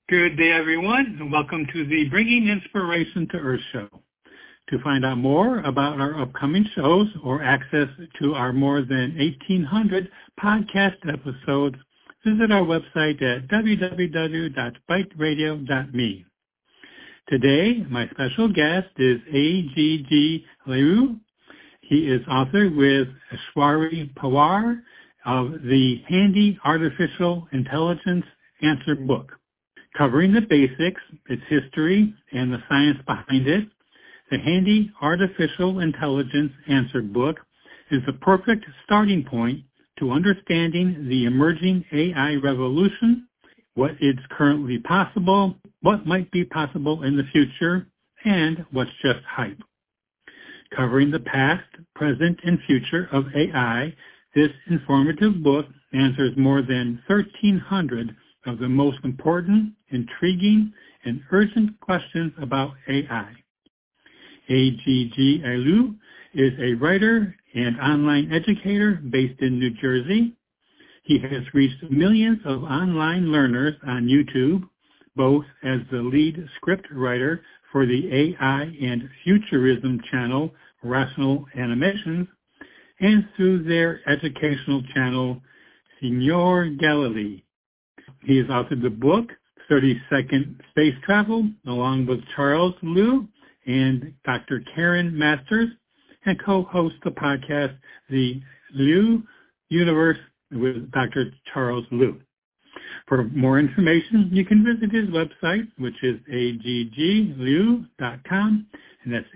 Good day, everyone, and welcome to the Bringing Inspiration to Earth show. To find out more about our upcoming shows or access to our more than 1,800 podcast episodes, visit our website at www.biteradio.me. Today, my special guest is A.G.G. Liu. He is author with Aishwarya Pawar of the Handy Artificial Intelligence Answer book. Covering the basics, its history, and the science behind it, the Handy Artificial Intelligence Answer book is the perfect starting point to understanding the emerging AI revolution, what is currently possible, what might be possible in the future, and what's just hype. Covering the past, present, and future of AI, this informative book answers more than 1,300 of the most important, intriguing, and urgent questions about AI. A.G.G. Liu is a writer and online educator based in New Jersey. He has reached millions of online learners on YouTube, both as the lead script writer for the AI and Futurism channel, Rational Animations, and through their educational channel, Signor Galilee. He has authored the book, 30-Second Space Travel, along with Charles Liu and Dr. Karen Masters, and co-hosts the podcast, The Liu Universe with Dr. Charles Liu. For more information, you can visit his website, which is aggliu.com, and that's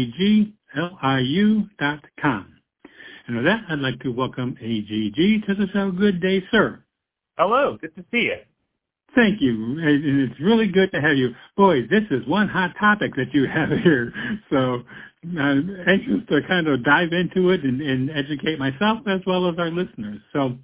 aggliu.com. And with that, I'd like to welcome AGG to the show. Good day, sir. Hello, good to see you. Thank you. And it's really good to have you. Boy, this is one hot topic that you have here. So I'm anxious to kind of dive into it and educate myself as well as our listeners. So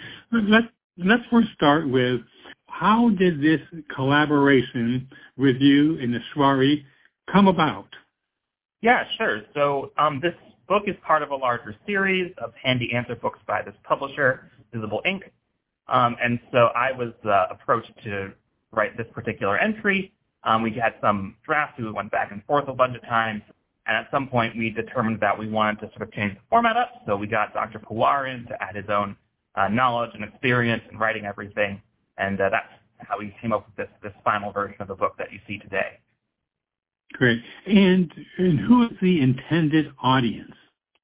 let's first start with, how did this collaboration with you and Aishwarya come about? Yeah, sure. So this book is part of a larger series of handy answer books by this publisher, Visible Ink. And so I was approached to write this particular entry. We had some drafts. We went back and forth a bunch of times. And at some point, we determined that we wanted to sort of change the format up. So we got Dr. Pawar in to add his own knowledge and experience in writing everything. And that's how we came up with this final version of the book that you see today. Great. And who is the intended audience?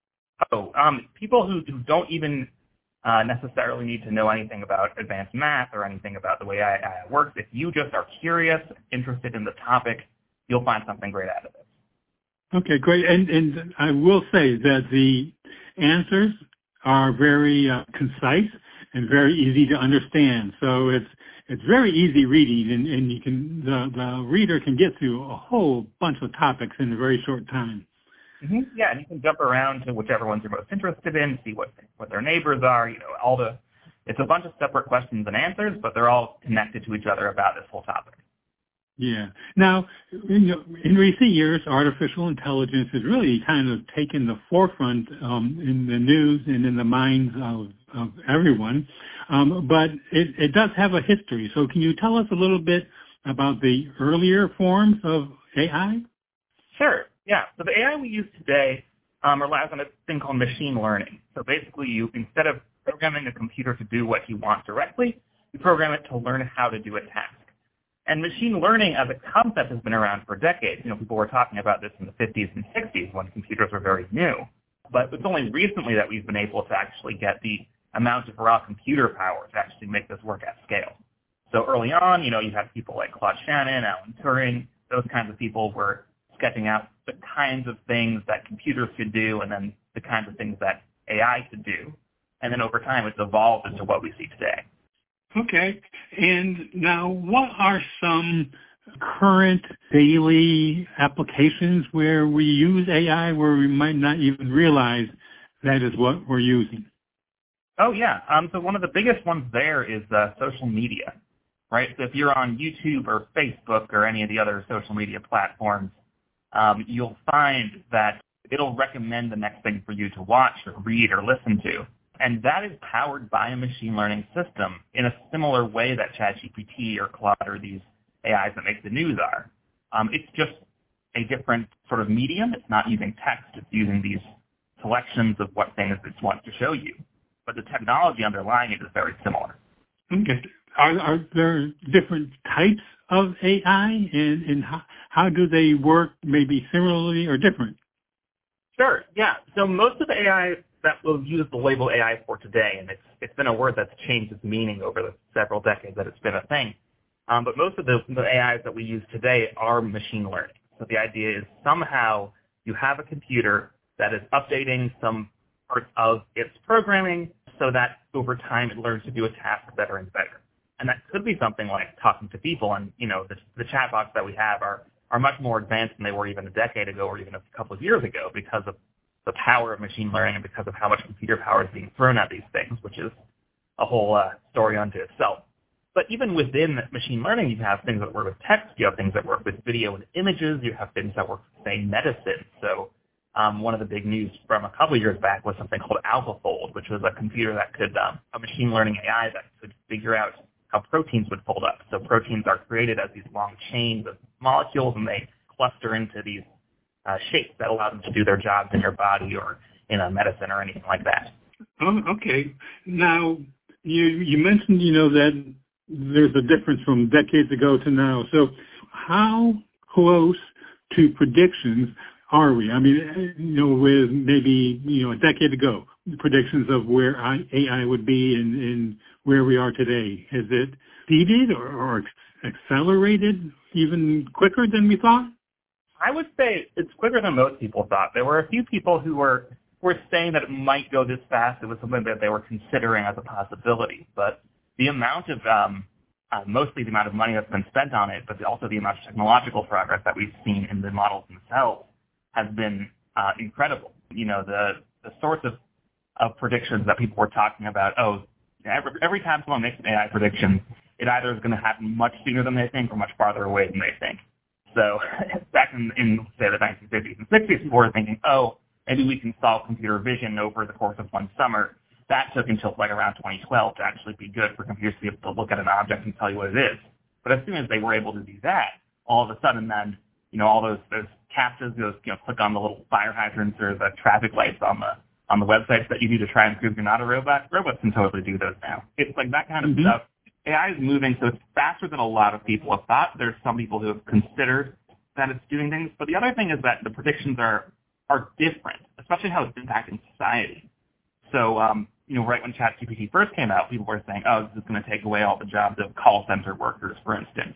Oh, people who don't even necessarily need to know anything about advanced math or anything about the way AI works. If you just are curious, interested in the topic, you'll find something great out of it. Okay, great. And I will say that the answers are very concise and very easy to understand. So it's very easy reading, and you can the reader can get through a whole bunch of topics in a very short time. Mm-hmm. Yeah, and you can jump around to whichever ones you're most interested in, see what their neighbors are, it's a bunch of separate questions and answers, but they're all connected to each other about this whole topic. Yeah. Now, in recent years, artificial intelligence has really kind of taken the forefront in the news and in the minds of everyone, but it does have a history. So can you tell us a little bit about the earlier forms of AI? Sure. Yeah, so the AI we use today relies on a thing called machine learning. So basically, instead of programming a computer to do what you want directly, you program it to learn how to do a task. And machine learning as a concept has been around for decades. People were talking about this in the 50s and 60s when computers were very new. But it's only recently that we've been able to actually get the amount of raw computer power to actually make this work at scale. So early on, you had people like Claude Shannon, Alan Turing, those kinds of people were sketching out the kinds of things that computers could do and then the kinds of things that AI could do. And then over time, it's evolved into what we see today. Okay. And now, what are some current daily applications where we use AI where we might not even realize that is what we're using? Oh, yeah. So one of the biggest ones there is social media, right? So if you're on YouTube or Facebook or any of the other social media platforms, you'll find that it'll recommend the next thing for you to watch or read or listen to. And that is powered by a machine learning system in a similar way that ChatGPT or Claude or these AIs that make the news are. It's just a different sort of medium. It's not using text. It's using these selections of what things it wants to show you. But the technology underlying it is very similar. Okay. Are there different types of AI, and how do they work maybe similarly or different? Sure, yeah. So most of the AI that we'll use the label AI for today, and it's been a word that's changed its meaning over the several decades that it's been a thing, but most of the AIs that we use today are machine learning. So the idea is somehow you have a computer that is updating some parts of its programming so that over time it learns to do a task better and better. And that could be something like talking to people, and the chatbots that we have are much more advanced than they were even a decade ago or even a couple of years ago because of the power of machine learning and because of how much computer power is being thrown at these things, which is a whole story unto itself. But even within machine learning, you have things that work with text, you have things that work with video and images, you have things that work with, say, medicine. So one of the big news from a couple of years back was something called AlphaFold, which was a computer that could, a machine learning AI that could figure out how proteins would fold up. So proteins are created as these long chains of molecules, and they cluster into these shapes that allow them to do their jobs in your body or in a medicine or anything like that. Oh, okay. Now, you mentioned, that there's a difference from decades ago to now. So how close to predictions are we? I mean, with maybe, a decade ago, predictions of where AI would be and where we are today. Has it speeded or accelerated even quicker than we thought? I would say it's quicker than most people thought. There were a few people who were saying that it might go this fast. It was something that they were considering as a possibility. But the amount of, mostly the amount of money that's been spent on it, but also the amount of technological progress that we've seen in the models themselves has been incredible. The sorts of predictions that people were talking about, every time someone makes an AI prediction, it either is going to happen much sooner than they think or much farther away than they think. So back in say, the 1950s and 60s, people were thinking, maybe we can solve computer vision over the course of one summer. That took until like around 2012 to actually be good for computers to be able to look at an object and tell you what it is. But as soon as they were able to do that, all of a sudden then, all those CAPTCHAs, click on the little fire hydrants or the traffic lights on the websites that you do to try and prove you're not a robot. Robots can totally do those now. It's like that kind of stuff. AI is moving, so it's faster than a lot of people have thought. There's some people who have considered that it's doing things. But the other thing is that the predictions are different, especially how it's impacting society. So, right when ChatGPT first came out, people were saying, this is going to take away all the jobs of call center workers, for instance.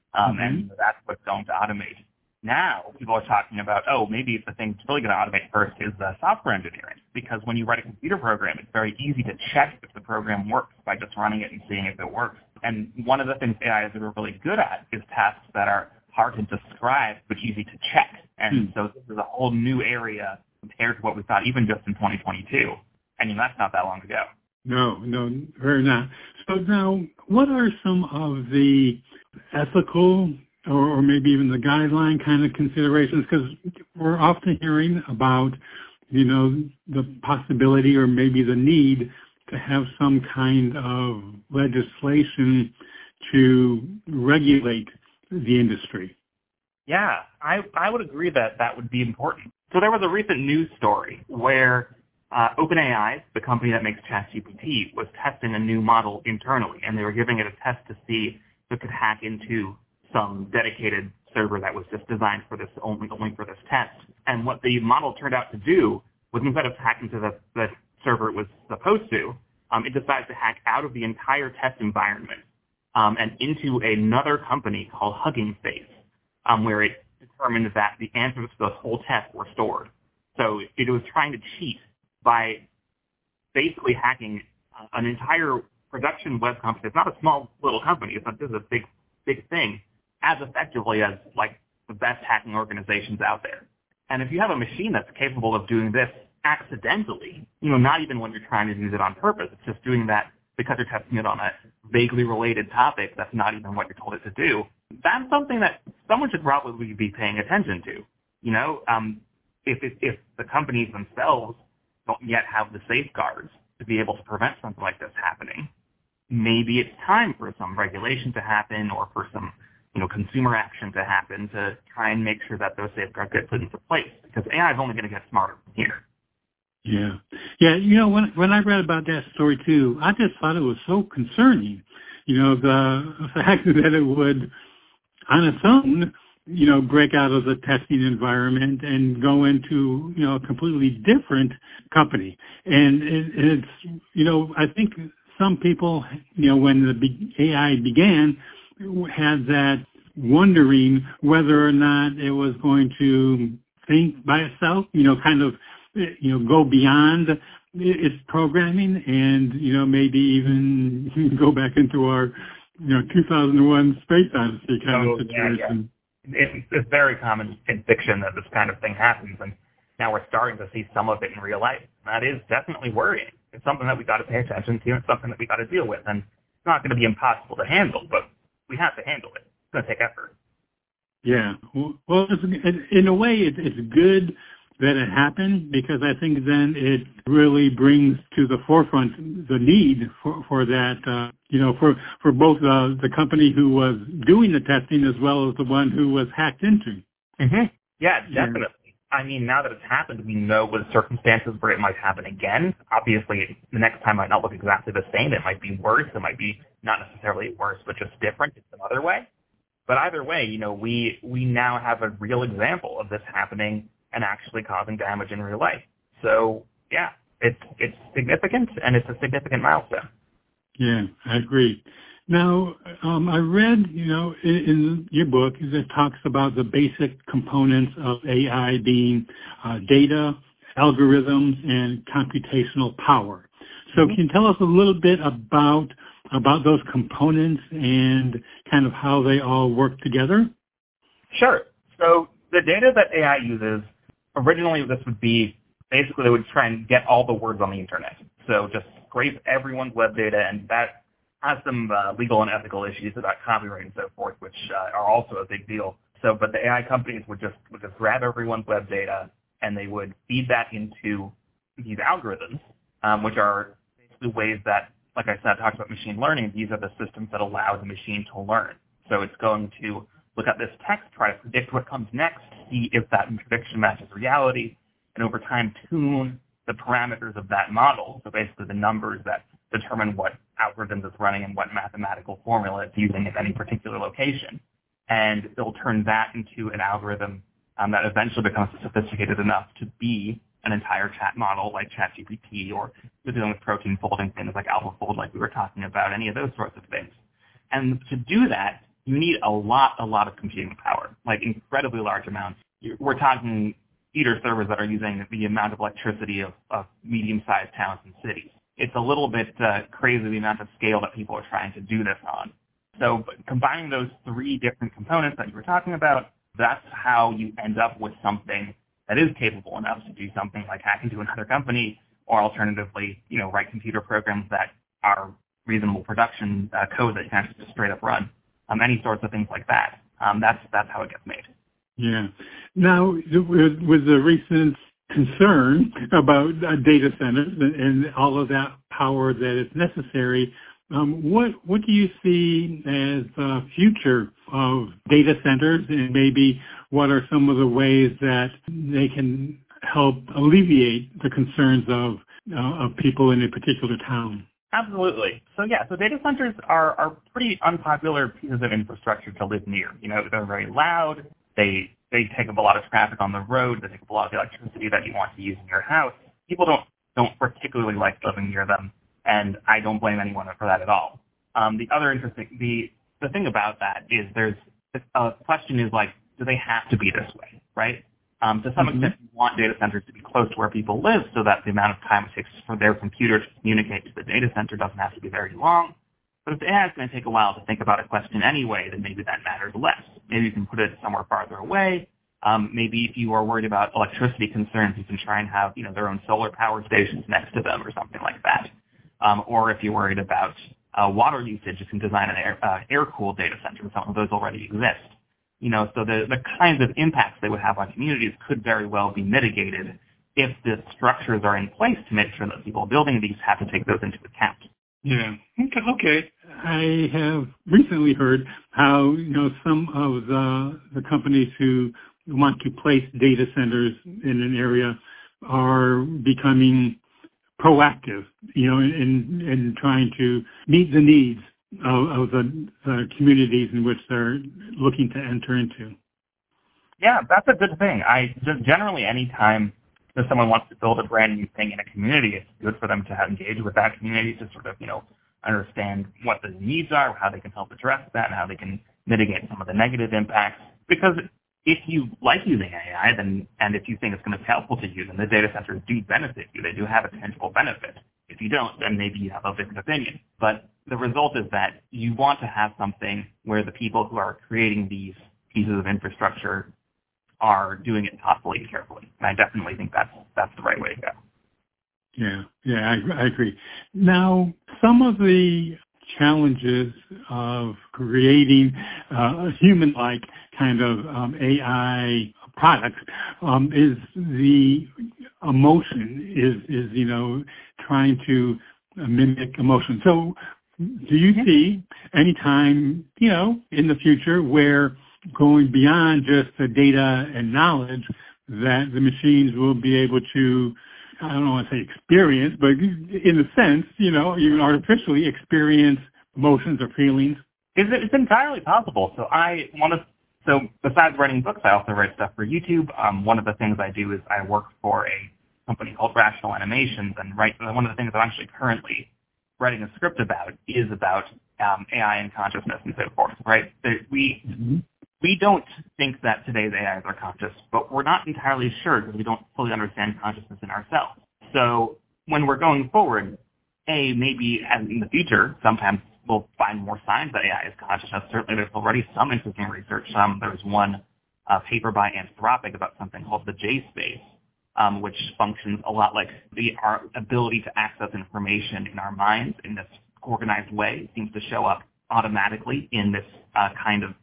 And that's what's going to automate. Now, people are talking about, maybe the thing that's really going to automate first is software engineering. Because when you write a computer program, it's very easy to check if the program works by just running it and seeing if it works. And one of the things AIs are really good at is tasks that are hard to describe but easy to check. And so this is a whole new area compared to what we thought even just in 2022. That's not that long ago. No, very not. So now, what are some of the ethical or maybe even the guideline kind of considerations? Because we're often hearing about, the possibility or maybe the need to have some kind of legislation to regulate the industry. Yeah, I would agree that would be important. So there was a recent news story where OpenAI, the company that makes ChatGPT, was testing a new model internally, and they were giving it a test to see if it could hack into some dedicated server that was just designed for this only for this test. And what the model turned out to do was, instead of hacking to the server it was supposed to, it decided to hack out of the entire test environment and into another company called Hugging Face, where it determined that the answers to the whole test were stored. So it was trying to cheat by basically hacking an entire production web company. It's not a small little company. This is a big thing, as effectively as like the best hacking organizations out there. And if you have a machine that's capable of doing this accidentally, not even when you're trying to use it on purpose, it's just doing that because you're testing it on a vaguely related topic that's not even what you're told it to do, that's something that someone should probably be paying attention to. If the companies themselves don't yet have the safeguards to be able to prevent something like this happening, maybe it's time for some regulation to happen or for some consumer action to happen to try and make sure that those safeguards get put into place, because AI is only going to get smarter from here. Yeah. Yeah, when I read about that story too, I just thought it was so concerning. The fact that it would, on its own, break out of the testing environment and go into, a completely different company. And it's, I think some people, when the AI began, had that wondering whether or not it was going to think by itself, kind of, go beyond its programming and, maybe even go back into our, 2001 Space Odyssey kind of situation. Yeah. It's very common in fiction that this kind of thing happens, and now we're starting to see some of it in real life. That is definitely worrying. It's something that we got to pay attention to. It's something that we got to deal with, and it's not going to be impossible to handle, but we have to handle it. It's going to take effort. Yeah. Well, in a way, it's good that it happened, because I think then it really brings to the forefront the need for that, for both the company who was doing the testing as well as the one who was hacked into. Mm-hmm. Yeah, definitely. Yeah. I mean, now that it's happened, we know the circumstances where it might happen again. Obviously, the next time might not look exactly the same. It might be worse. It might be not necessarily worse, but just different in some other way. But either way, we now have a real example of this happening and actually causing damage in real life. So, yeah, it's significant, and it's a significant milestone. Yeah, I agree. Now, I read, in your book, it talks about the basic components of AI being data, algorithms, and computational power. So can you tell us a little bit about those components and kind of how they all work together? Sure. So the data that AI uses, originally this would be, basically they would try and get all the words on the internet. So just scrape everyone's web data, and that has some legal and ethical issues about copyright and so forth, which are also a big deal. So, but the AI companies would just grab everyone's web data, and they would feed that into these algorithms, which are basically ways that, like I said, I talked about machine learning. These are the systems that allow the machine to learn. So it's going to look at this text, try to predict what comes next, see if that prediction matches reality, and over time tune the parameters of that model, so basically the numbers that determine what algorithms it's running and what mathematical formula it's using at any particular location. And it'll turn that into an algorithm that eventually becomes sophisticated enough to be an entire chat model like ChatGPT, or dealing with protein folding things like AlphaFold like we were talking about, any of those sorts of things. And to do that, you need a lot of computing power, like incredibly large amounts. We're talking feeder servers that are using the amount of electricity of medium-sized towns and cities. It's a little bit crazy the amount of scale that people are trying to do this on. So combining those three different components that you were talking about, that's how you end up with something that is capable enough to do something like hack into another company, or alternatively, write computer programs that are reasonable production code that you can just straight up run. Any sorts of things like that. That's how it gets made. Yeah. Now, with the recent concern about data centers and all of that power that is necessary, what do you see as the future of data centers, and maybe what are some of the ways that they can help alleviate the concerns of people in a particular town? Absolutely. So data centers are pretty unpopular pieces of infrastructure to live near. They're very loud. They take up a lot of traffic on the road. They take up a lot of the electricity that you want to use in your house. People don't particularly like living near them, and I don't blame anyone for that at all. The thing about that is there's a question is like, do they have to be this way, right? To some extent, you want data centers to be close to where people live so that the amount of time it takes for their computer to communicate to the data center doesn't have to be very long. But if the AI is going to take a while to think about a question anyway, then maybe that matters less. Maybe you can put it somewhere farther away. Maybe if you are worried about electricity concerns, you can try and have their own solar power stations next to them or something like that. Or if you're worried about water usage, you can design an air-cooled data center. Some of those already exist. So the kinds of impacts they would have on communities could very well be mitigated if the structures are in place to make sure that people building these have to take those into account. Yeah. Okay. I have recently heard how, some of the companies who want to place data centers in an area are becoming proactive, in trying to meet the needs of the communities in which they're looking to enter into. Yeah, that's a good thing. Just generally any time that someone wants to build a brand new thing in a community, it's good for them to have engaged with that community to sort of, understand what the needs are, how they can help address that, and how they can mitigate some of the negative impacts. Because if you like using AI, and if you think it's going to be helpful to you, then the data centers do benefit you. They do have a tangible benefit. If you don't, then maybe you have a different opinion. But the result is that you want to have something where the people who are creating these pieces of infrastructure are doing it thoughtfully and carefully. And I definitely think that's the right way to go. Yeah, I agree. Now, some of the challenges of creating a human-like kind of AI products is the emotion, is trying to mimic emotion. So do you see any time, in the future where going beyond just the data and knowledge that the machines will be able to, I don't want to say experience, but in a sense, even artificially experience emotions or feelings? It's entirely possible. So besides writing books, I also write stuff for YouTube. One of the things I do is I work for a company called Rational Animations, and one of the things I'm actually currently writing a script about is about AI and consciousness and so forth, right? We don't think that today's AIs are conscious, but we're not entirely sure because we don't fully understand consciousness in ourselves. So when we're going forward, maybe in the future, sometimes we'll find more signs that AI is consciousness. Certainly there's already some interesting research. There's one paper by Anthropic about something called the J-space, which functions a lot like our ability to access information in our minds in this organized way. It seems to show up automatically in this kind of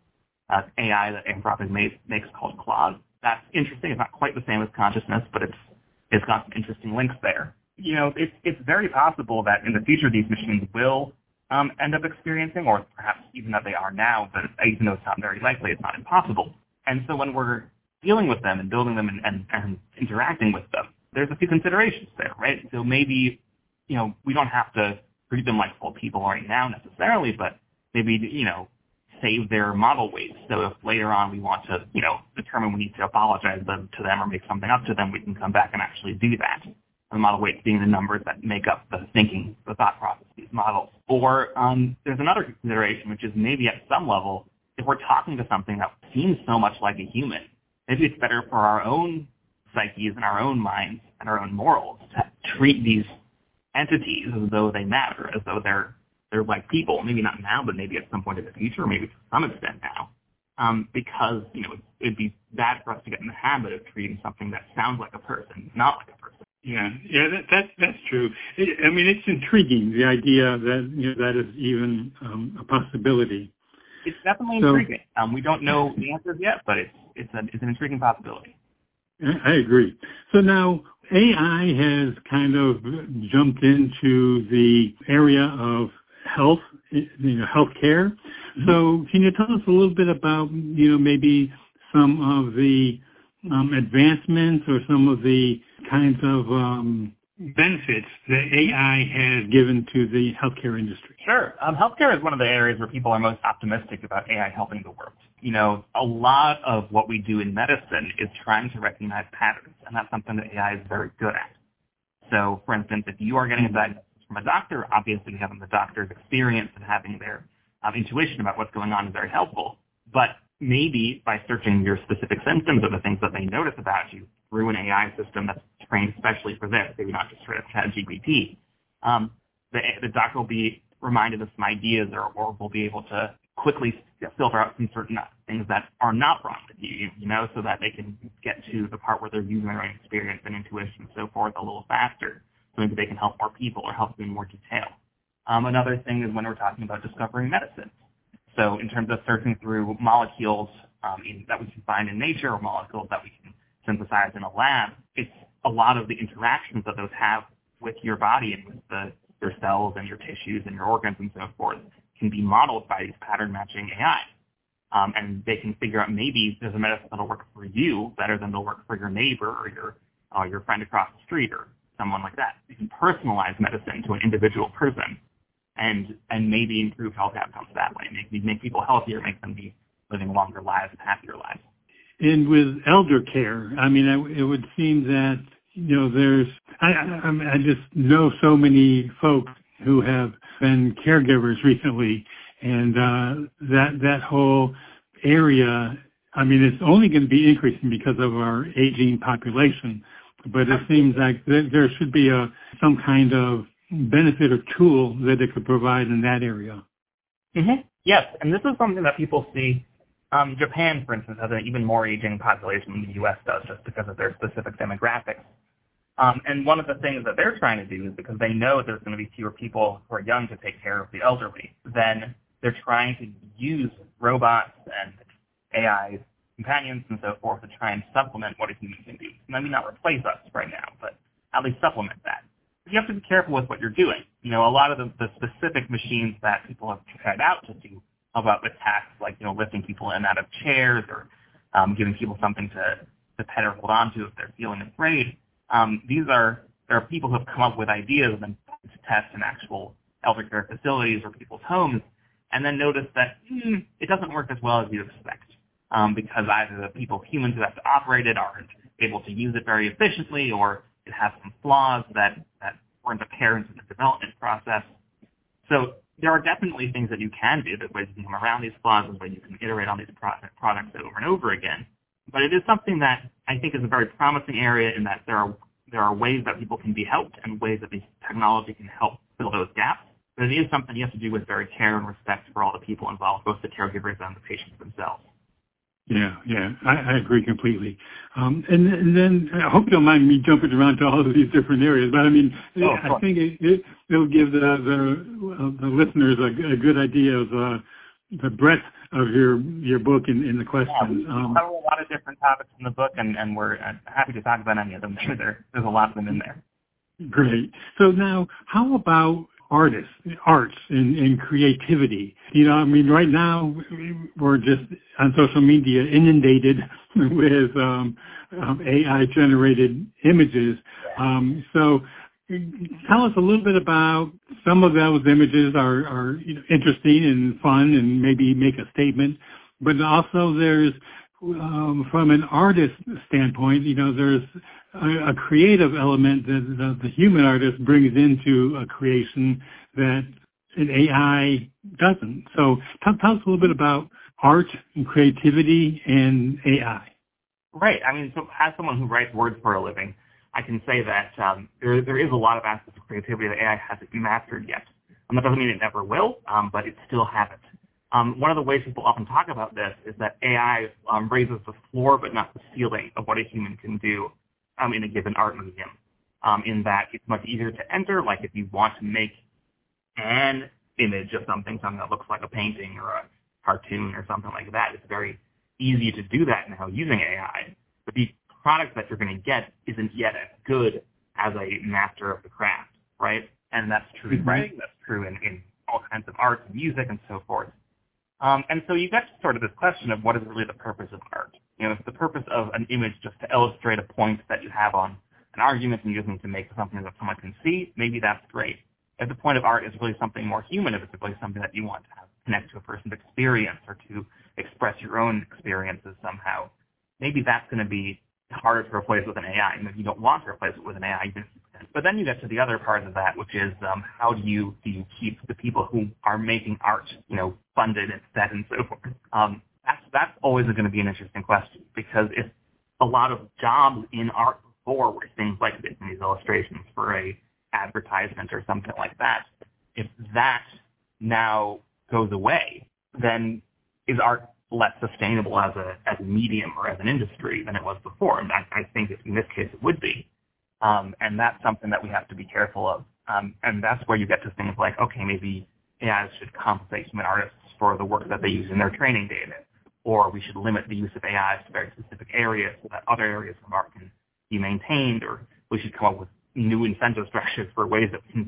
AI that Anthropic makes called Claude. That's interesting. It's not quite the same as consciousness, but it's got some interesting links there. It's very possible that in the future these machines will end up experiencing, or perhaps even that they are now, but even though it's not very likely, it's not impossible. And so when we're dealing with them and building them and interacting with them, there's a few considerations there, right? So maybe, we don't have to treat them like full people right now necessarily, but maybe, save their model weights. So if later on we want to, determine we need to apologize to them or make something up to them, we can come back and actually do that. The model weights being the numbers that make up the thinking, the thought process of these models. Or there's another consideration, which is maybe at some level, if we're talking to something that seems so much like a human, maybe it's better for our own psyches and our own minds and our own morals to treat these entities as though they matter, as though they're like people, maybe not now, but maybe at some point in the future, maybe to some extent now, because, it'd be bad for us to get in the habit of treating something that sounds like a person, not like a person. Yeah, that's true. It's intriguing, the idea that, that is even a possibility. It's definitely intriguing. We don't know the answers yet, but it's an intriguing possibility. I agree. So now AI has kind of jumped into the area of health, healthcare. So can you tell us a little bit about, maybe some of the advancements or some of the kinds of benefits that AI has given to the healthcare industry? Sure. Healthcare is one of the areas where people are most optimistic about AI helping the world. A lot of what we do in medicine is trying to recognize patterns, and that's something that AI is very good at. So, for instance, if you are getting a diagnosis from a doctor, obviously having the doctor's experience and having their intuition about what's going on is very helpful. But maybe by searching your specific symptoms or the things that they notice about you through an AI system that's trained especially for this, maybe not just for ChatGPT, the doctor will be reminded of some ideas or will be able to quickly filter out some certain things that are not wrong with you, so that they can get to the part where they're using their own experience and intuition and so forth a little faster, so maybe they can help more people or help in more detail. Another thing is when we're talking about discovering medicine. So in terms of searching through molecules that we can find in nature or molecules that we can synthesize in a lab, it's a lot of the interactions that those have with your body and with your cells and your tissues and your organs and so forth can be modeled by these pattern matching AI. And they can figure out maybe there's a medicine that'll work for you better than they'll work for your neighbor or your friend across the street or someone like that. You can personalize medicine to an individual person and maybe improve health outcomes that way. Make people healthier, make them be living longer lives and happier lives. And with elder care, I mean, it would seem that, I just know so many folks who have been caregivers recently, and that whole area, I mean, it's only going to be increasing because of our aging population, but it seems like there should be some kind of benefit or tool that it could provide in that area. Mm-hmm. Yes, and this is something that people see. Japan, for instance, has an even more aging population than the U.S. does just because of their specific demographics. And one of the things that they're trying to do is because they know there's going to be fewer people who are young to take care of the elderly, then they're trying to use robots and AI companions and so forth to try and supplement what a human can do. Maybe not replace us right now, but at least supplement that. But you have to be careful with what you're doing. A lot of the specific machines that people have tried out to do about the tasks like, lifting people in and out of chairs or giving people something to pet or hold on to if they're feeling afraid. There are people who have come up with ideas and then to test in actual elder care facilities or people's homes, and then notice that it doesn't work as well as you expect because either the humans who have to operate it aren't able to use it very efficiently, or it has some flaws that weren't apparent in the development process. So there are definitely things that you can do, that ways you can come around these flaws, and ways you can iterate on these products over and over again. But it is something that I think is a very promising area in that there are ways that people can be helped and ways that this technology can help fill those gaps. But it is something you have to do with very care and respect for all the people involved, both the caregivers and the patients themselves. Yeah, I agree completely. And then I hope you don't mind me jumping around to all of these different areas, but I mean, I think it'll give the listeners a good idea of the breadth of your book in the questions. Yeah, we cover a lot of different topics in the book, and we're happy to talk about any of them. There's a lot of them in there. Great. So now, how about arts and creativity? Right now we're just on social media inundated with AI-generated images. So tell us a little bit about some of those images are interesting and fun and maybe make a statement, but also there's from an artist standpoint, there's a creative element that the human artist brings into a creation that an AI doesn't. So tell us a little bit about art and creativity and AI. Right. So as someone who writes words for a living, I can say that there is a lot of aspects of creativity that AI hasn't mastered yet. That doesn't mean it never will, but it still hasn't. One of the ways people often talk about this is that AI raises the floor but not the ceiling of what a human can do in a given art medium, in that it's much easier to enter, like if you want to make an image of something that looks like a painting or a cartoon or something like that. It's very easy to do that now using AI, but the product that you're going to get isn't yet as good as a master of the craft, right? And that's true in writing, that's true in all kinds of art and music and so forth. And so you get to sort of this question of what is really the purpose of art. If the purpose of an image just to illustrate a point that you have on an argument and using to make something that someone can see, maybe that's great. If the point of art is really something more human, if it's really something that you want to have connect to a person's experience or to express your own experiences somehow, maybe that's going to be harder to replace with an AI. And if you don't want to replace it with an AI, but then you get to the other part of that, which is how do you keep the people who are making art, funded and fed and so forth. That's always going to be an interesting question, because if a lot of jobs in art before were things like making these illustrations for a advertisement or something like that, if that now goes away, then is art less sustainable as a medium or as an industry than it was before? And I think in this case it would be. And that's something that we have to be careful of. And that's where you get to things like, okay, maybe AI should compensate human artists for the work that they use in their training data, or we should limit the use of AI to very specific areas so that other areas of art can be maintained, or we should come up with new incentive structures for ways that we can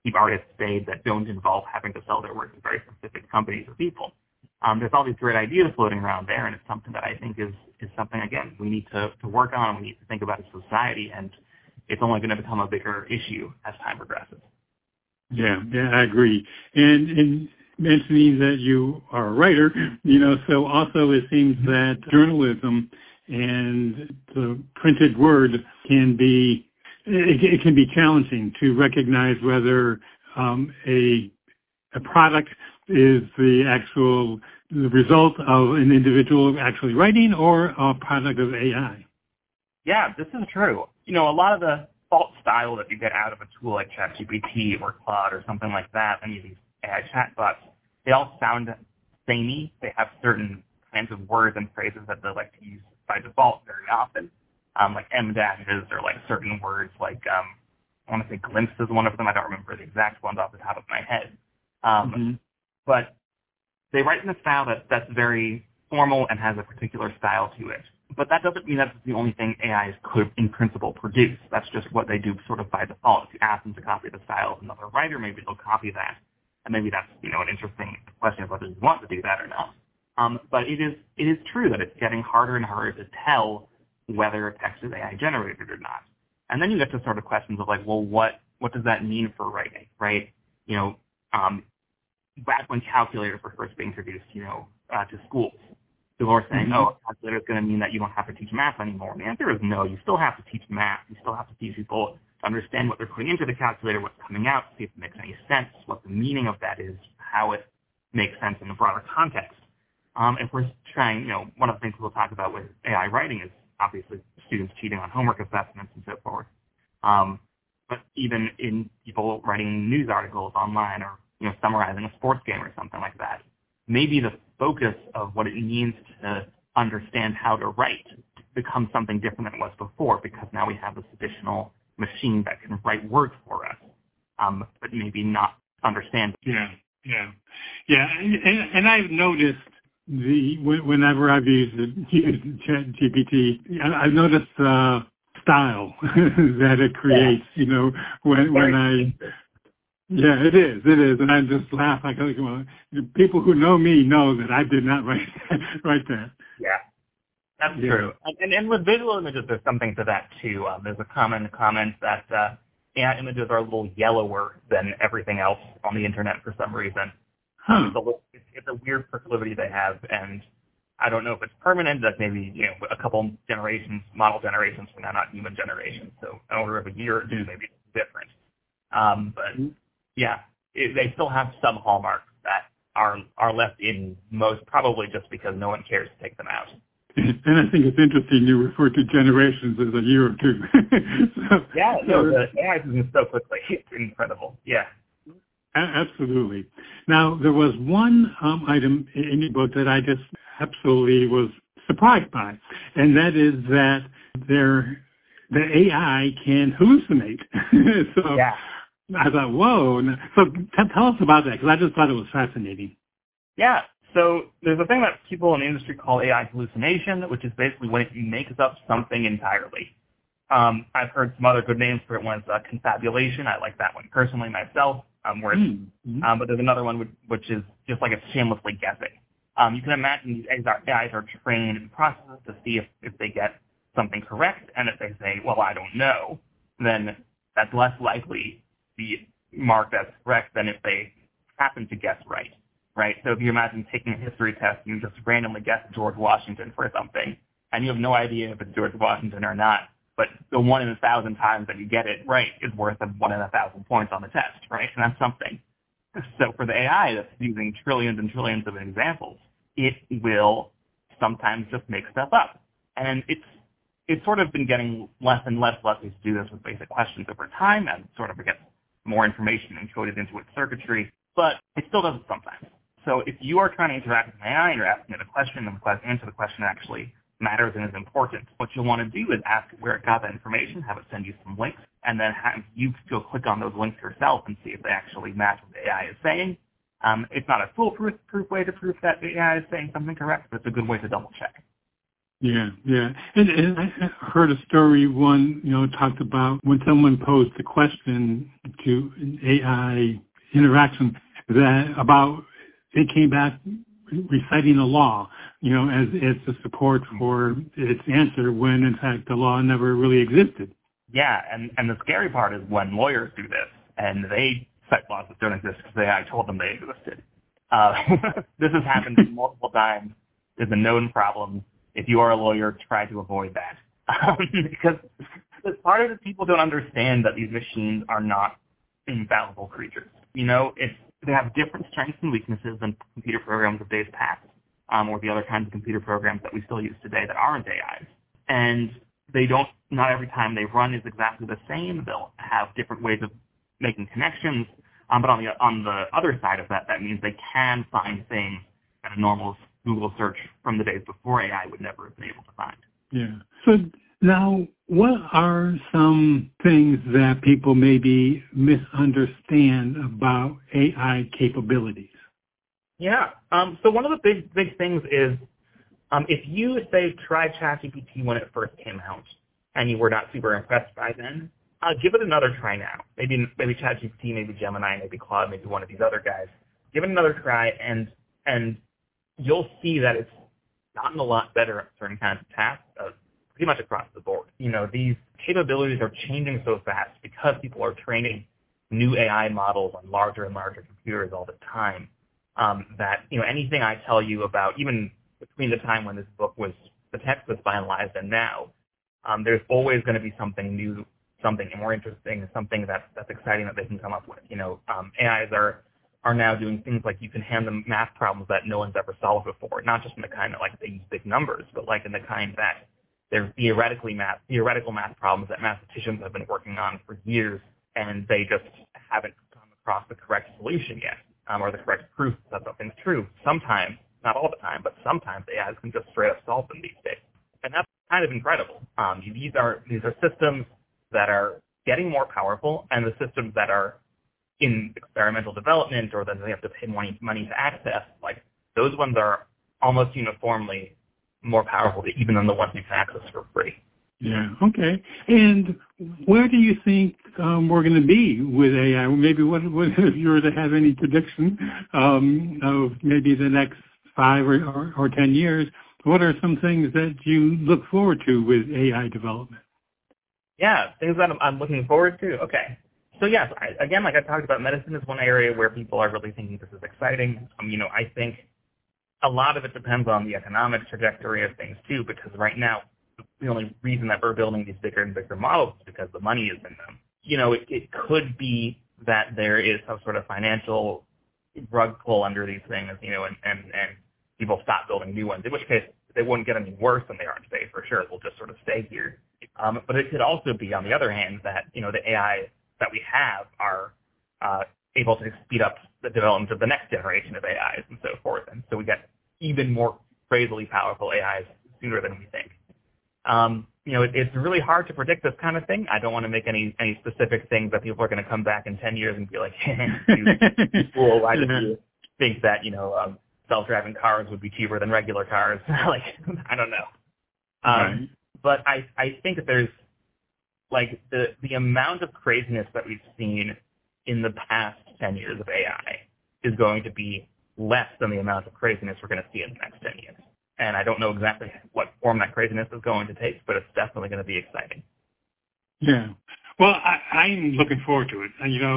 keep artists paid that don't involve having to sell their work to very specific companies or people. There's all these great ideas floating around there, and it's something that I think is something, again, we need to work on, we need to think about as a society, and it's only going to become a bigger issue as time progresses. Yeah, I agree. And mentioning that you are a writer, so also it seems that journalism and the printed word can be challenging to recognize whether a product is the result of an individual actually writing or a product of AI. Yeah, this is true. A lot of the false style that you get out of a tool like ChatGPT or Claude or something like that, any of these AI chatbots, they all sound samey. They have certain kinds of words and phrases that they like to use by default very often, like M-dashes or like certain words like, I want to say glimpse is one of them. I don't remember the exact ones off the top of my head. But they write in a style that's very formal and has a particular style to it. But that doesn't mean that's the only thing AIs could, in principle, produce. That's just what they do sort of by default. If you ask them to copy the style of another writer, maybe they'll copy that. And maybe that's, an interesting question of whether you want to do that or not. But it is true that it's getting harder and harder to tell whether a text is AI generated or not. And then you get to sort of questions of like, well, what does that mean for writing, right? Back when calculators were first being introduced, to schools, people were saying, a calculator is going to mean that you don't have to teach math anymore. And the answer is no. You still have to teach math. You still have to teach people to understand what they're putting into the calculator, what's coming out, see if it makes any sense, what the meaning of that is, how it makes sense in the broader context. If we're trying, one of the things we'll talk about with AI writing is obviously students cheating on homework assessments and so forth. But even in people writing news articles online or, summarizing a sports game or something like that, maybe the focus of what it means to understand how to write becomes something different than it was before, because now we have this additional machine that can write words for us, but maybe not understand. Yeah. And I've noticed whenever I've used ChatGPT, I've noticed style that it creates. When I. Yeah, it is, and I just laugh. People who know me know that I did not write that. Yeah, that's true. And with visual images, there's something to that too. There's a common comment that AI images are a little yellower than everything else on the internet for some reason. It's a weird proclivity they have, and I don't know if it's permanent. That maybe a couple generations, model generations from now, not human generations. So in order of a year or two, maybe it's different. But yeah, they still have some hallmarks that are left in most, probably just because no one cares to take them out. And I think it's interesting you refer to generations as a year or two. The AI is moving so quickly. It's incredible. Yeah. Absolutely. Now, there was one item in your book that I just absolutely was surprised by, and that is that the AI can hallucinate. I thought, whoa. So tell us about that, because I just thought it was fascinating. Yeah. So there's a thing that people in the industry call AI hallucination, which is basically when it makes up something entirely. I've heard some other good names for it. One is confabulation. I like that one personally myself. But there's another one which is just like it's shamelessly guessing. You can imagine these AIs are trained in processes to see if they get something correct, and if they say, well, I don't know, then that's less likely to be marked as correct than if they happen to guess right? So if you imagine taking a history test and you just randomly guess George Washington for something, and you have no idea if it's George Washington or not, but the 1 in 1,000 times that you get it right is worth 1 in 1,000 points on the test, right? And that's something. So for the AI that's using trillions and trillions of examples, it will sometimes just make stuff up. And it's sort of been getting less and less likely to do this with basic questions over time, and sort of gets more information encoded into its circuitry, but it still does it sometimes. So if you are trying to interact with an AI and you're asking it a question, and the answer to the question actually matters and is important, what you'll want to do is ask it where it got that information, have it send you some links, and then have you go click on those links yourself and see if they actually match what the AI is saying. It's not a foolproof way to prove that the AI is saying something correct, but it's a good way to double check. Yeah, yeah. And I heard a story one, talked about when someone posed a question to an AI interaction that about it came back reciting a law, as the support for its answer when in fact the law never really existed. Yeah, and the scary part is when lawyers do this and they cite laws that don't exist because AI told them they existed. This has happened multiple times. It's a known problem. If you are a lawyer, try to avoid that. Because part of it is people don't understand that these machines are not infallible creatures. They have different strengths and weaknesses than computer programs of days past, or the other kinds of computer programs that we still use today that aren't AIs. And not every time they run is exactly the same. They'll have different ways of making connections. But on the other side of that means they can find things that a normal Google search from the days before AI would never have been able to find. Yeah. So now, what are some things that people maybe misunderstand about AI capabilities? Yeah. So one of the big things is if you, say, tried ChatGPT when it first came out and you were not super impressed by then, give it another try now. Maybe ChatGPT, maybe Gemini, maybe Claude, maybe one of these other guys. Give it another try, and you'll see that it's gotten a lot better at certain kinds of tasks, pretty much across the board. These capabilities are changing so fast because people are training new AI models on larger and larger computers all the time. That anything I tell you about, even between the time when the text was finalized and now, there's always going to be something new, something more interesting, something that's exciting that they can come up with. AIs are now doing things like you can hand them math problems that no one's ever solved before, not just in the kind that like they use big numbers, but like in the kind that they're theoretical math problems that mathematicians have been working on for years, and they just haven't come across the correct solution yet, or the correct proof that something's true. Sometimes, not all the time, but sometimes AIs can just straight up solve them these days, and that's kind of incredible. These are systems that are getting more powerful, and the systems that are in experimental development or that they have to pay money to access, like those ones are almost uniformly more powerful even than the ones you can access for free. Yeah, okay. And where do you think we're going to be with AI? Maybe what if you were to have any prediction of maybe the next 5 or 10 years, what are some things that you look forward to with AI development? Yeah, things that I'm looking forward to. Okay. So yes, again, like I talked about, medicine is one area where people are really thinking this is exciting. I think a lot of it depends on the economic trajectory of things too, because right now the only reason that we're building these bigger and bigger models is because the money is in them. It could be that there is some sort of financial rug pull under these things, and people stop building new ones, in which case they wouldn't get any worse than they are today for sure. They'll just sort of stay here. But it could also be, on the other hand, that, the AI that we have are able to speed up the development of the next generation of AIs and so forth. And so we get even more crazily powerful AIs sooner than we think. It's really hard to predict this kind of thing. I don't want to make any specific things that people are going to come back in 10 years and be like, you fool, why did you think that, self-driving cars would be cheaper than regular cars? Like, I don't know. Right. But I think that there's, like, the amount of craziness that we've seen in the past 10 years of AI is going to be less than the amount of craziness we're going to see in the next 10 years. And I don't know exactly what form that craziness is going to take, but it's definitely going to be exciting. Yeah. Well, I'm looking forward to it.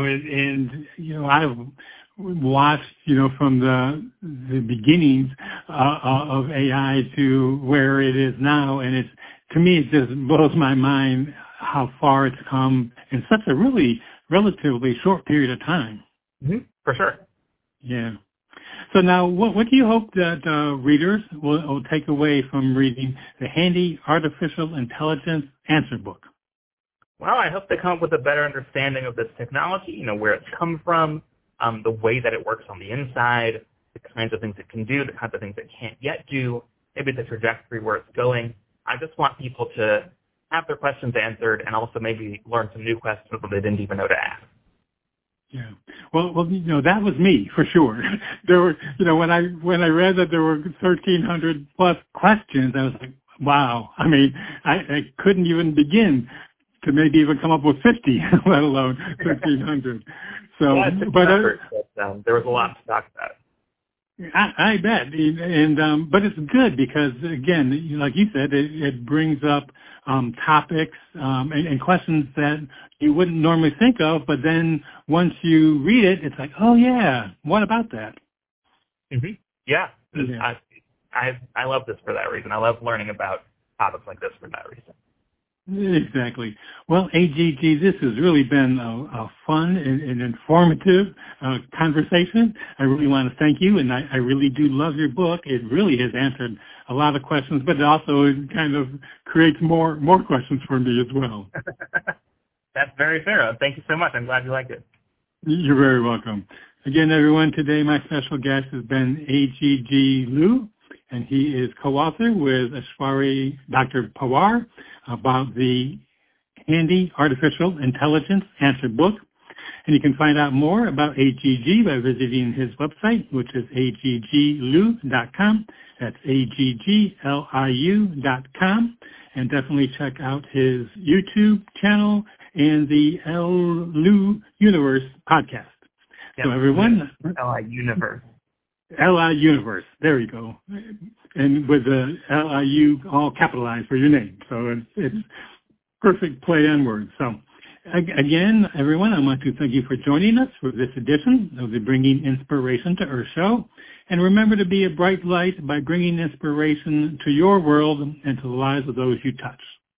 I've watched, from the beginnings of AI to where it is now, and to me, it just blows my mind how far it's come in such a really relatively short period of time. Mm-hmm. For sure. Yeah. So now, what do you hope that readers will take away from reading the Handy Artificial Intelligence Answer Book? Well, I hope they come up with a better understanding of this technology, where it's come from, the way that it works on the inside, the kinds of things it can do, the kinds of things it can't yet do, maybe the trajectory where it's going. I just want people to have their questions answered and also maybe learn some new questions that they didn't even know to ask. Yeah. Well, that was me for sure. There were, when I read that there were 1,300 plus questions, I was like, Wow. I mean, I couldn't even begin to maybe even come up with 50, let alone 1,500. So, yeah, but there was a lot to talk about. I bet, and but it's good because again, like you said, it brings up topics and questions that you wouldn't normally think of, but then once you read it, it's like, oh yeah, what about that? Mm-hmm. Yeah, I love this for that reason. I love learning about topics like this for that reason. Exactly. Well, AGG, this has really been a fun and informative conversation. I really want to thank you, and I really do love your book. It really has answered a lot of questions, but it also kind of creates more questions for me as well. That's very fair. Thank you so much. I'm glad you liked it. You're very welcome. Again, everyone, today my special guest has been AGG Liu, and he is co-author with Ashwari Dr. Pawar about the Handy Artificial Intelligence Answer Book. And you can find out more about AGG by visiting his website, which is aggliu.com. That's aggliu.com. And definitely check out his YouTube channel and the LI Universe podcast. Yep. So everyone... LI Universe. LI Universe. There you go. And with the LIU all capitalized for your name. So it's perfect play on words. So again, everyone, I want to thank you for joining us for this edition of the Bringing Inspiration to Earth show. And remember to be a bright light by bringing inspiration to your world and to the lives of those you touch.